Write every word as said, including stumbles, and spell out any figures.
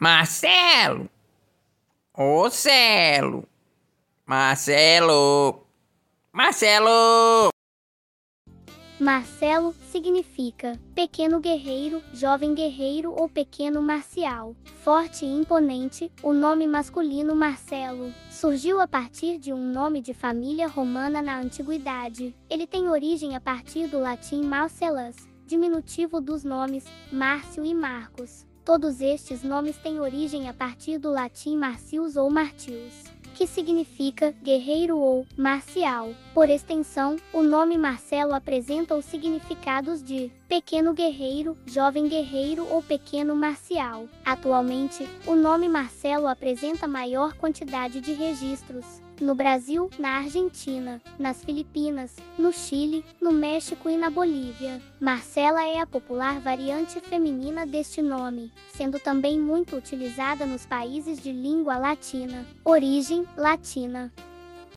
Marcelo! Ô Celo! Marcelo! Marcelo! Marcelo significa pequeno guerreiro, jovem guerreiro ou pequeno marcial. Forte e imponente, o nome masculino Marcelo surgiu a partir de um nome de família romana na antiguidade. Ele tem origem a partir do latim Marcellus, diminutivo dos nomes Márcio e Marcos. Todos estes nomes têm origem a partir do latim Marcius ou Martius, que significa guerreiro ou marcial. Por extensão, o nome Marcelo apresenta os significados de pequeno guerreiro, jovem guerreiro ou pequeno marcial. Atualmente, o nome Marcelo apresenta maior quantidade de registros no Brasil, na Argentina, nas Filipinas, no Chile, no México e na Bolívia. Marcela é a popular variante feminina deste nome, sendo também muito utilizada nos países de língua latina. Origem latina.